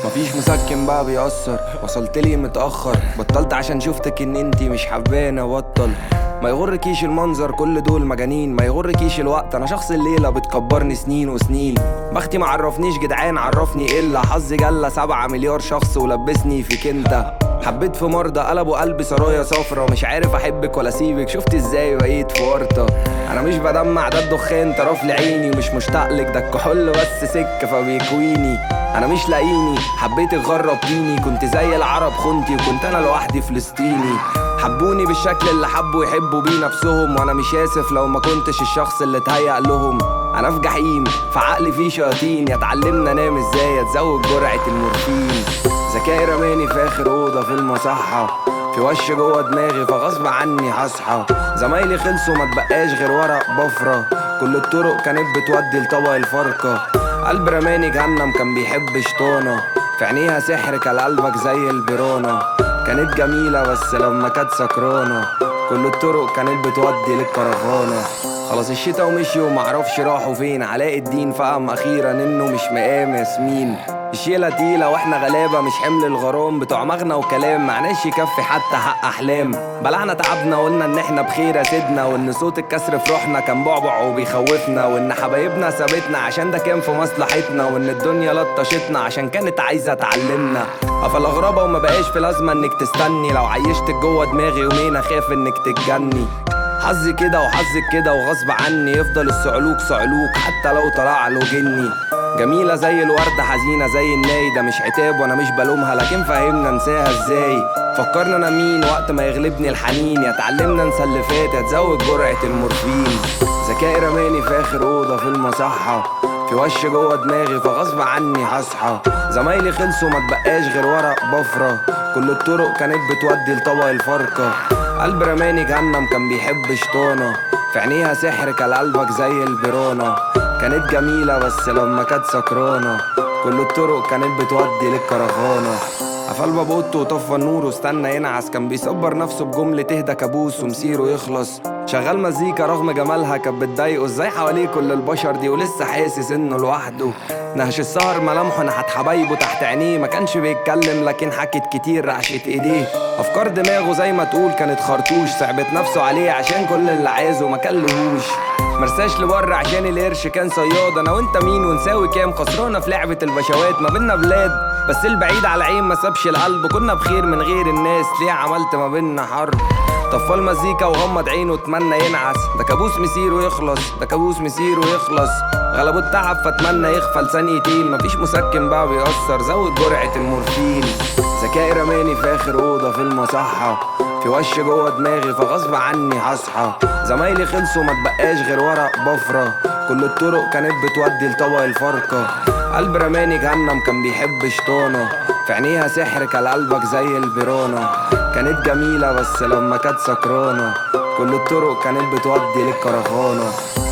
مفيش مسكن بقى بيأثر، وصلت لي متأخر، بطلت عشان شفتك ان انتي مش حباني ابطل. ما يغركيش المنظر، كل دول مجانين، ما يغركيش الوقت، انا شخص الليلة بتكبرني سنين وسنين. بختي معرفنيش جدعان، عرفني الا حظي جلة 7 مليار شخص ولبسني فيك انت. حبيت في مرضى قلبوا قلبي سرايا صفرا، مش عارف احبك ولا اسيبك، شفت ازاي بقيت في ورطة. انا مش بدمع، ده الدخان طرف لعيني، ومش مشتاقلك، ده الكحول بس سكة فبيكويني. انا مش لاقيني، حبيتك غربتيني، كنت زي العرب خنتي، وكنت انا لوحدي فلسطيني. حبوني بالشكل اللي حبوا يحبوا بيه نفسهم، وانا مش اسف لو ما كنتش الشخص اللي اتهيأ لهم. انا في جحيم، في عقلي فيه شياطين، يتعلمنا انام ازاي، اتزود جرعة المورفين. ذكائي رماني في اخر اوضة في المصحة، في وش جوه دماغي فغصب عني هصحى. زمايلي خلصوا ما تبقاش غير ورق بفرة، كل الطرق كانت بتودي لطبق الفرقة. قلب رماني جهنم كان بيحب شطانة، في عينيها سحر كان قلبك زي البرانة. كانت جميلة بس لما كانت سكرانة، كل الطرق كانت بتودي للكرفانة. خلاص الشتا ومشي ومعرفش راحوا فين، علاء الدين فهم اخيرا انه مش مقام ياسمين. الشيلة تقيلة واحنا غلابة، مش حمل الغرام بتوع مغنى وكلام، معناش يكفي حتى حق احلام. بلعنا تعبنا وقلنا ان احنا بخير يا سيدنا، وان صوت الكسر في روحنا كان بعبع وبيخوفنا، وان حبايبنا سابتنا عشان ده كان في مصلحتنا، وان الدنيا لطشتنا عشان كانت عايزة تعلمنا. قفل غرابة وما بقاش في لازمة انك تستني، لو عيشتك جوه دماغي يومين اخاف انك تتجني. حظي كده وحظك كده وغصب عني، يفضل الصعلوك صعلوك حتى لو طلع له جني. جميلة زي الوردة حزينة زي الناي، ده مش عتاب وانا مش بلومها، لكن فهمنا نساها ازاي. فكرنا انا مين وقت ما يغلبني الحنين، يتعلمنا ننسى اللي فات، يتزود جرعة المورفين. ذكائي رماني في اخر اوضة في المصحة، في وش جوه دماغي فغصب عني هصحى. زمايلي خلصوا ما تبقاش غير ورق بفرة، كل الطرق كانت بتودي لطبق الفرقة. قلب رماني جهنم كان بيحب شطانة، في عينيها سحر كان قلبك زي البرانة. كانت جميلة بس لما كانت سكرانة، كل الطرق كانت بتودي للكرفانة. قفل باب اوضته وطفى النور واستنى ينعس، كان بيصبر نفسه بجملة تهدى كابوس ومسيره يخلص. شغال مزيكا رغم جمالها كانت بتضايقه، ازاي حواليه كل البشر دي ولسه حاسس انه لوحده. نهش السهر ملامحه نحت حبايبه تحت عينيه، ما كانش بيتكلم لكن حكت كتير رعشة ايديه. افكار دماغه زي ما تقول كانت خرطوش، صعبت نفسه عليه عشان كل اللي عايزه ما كلهوش. مرساش لبر عشان القرش كان صياد، انا وانت مين ونساوي كام، خسرانة في لعبة البشوات ما بينا بلاد. بس البعيد على العين ما سابش القلب، كنا بخير من غير الناس، ليه عملت ما بينا حرب. طفى المزيكا وغمض عينه اتمنى ينعس، ده كابوس مسيره يخلص، ده كابوس مسيره يخلص. غلبه التعب فاتمنى يغفى لثانيتين، مفيش مسكن بقى بيأثر، زود جرعة المورفين. ذكائي رماني في اخر اوضة في المصحة، في وش جوه دماغي فغصب عني هصحى. زمايلي خلصوا ما تبقاش غير ورق بفرة، كل الطرق كانت بتودي لطبق الفرقة. قلب رماني جهنم كان بيحب شطانة، في عينيها سحر كان قلبك زي البرانة. كانت جميلة بس لما كانت سكرانة، كل الطرق كانت بتودي للكرفانة.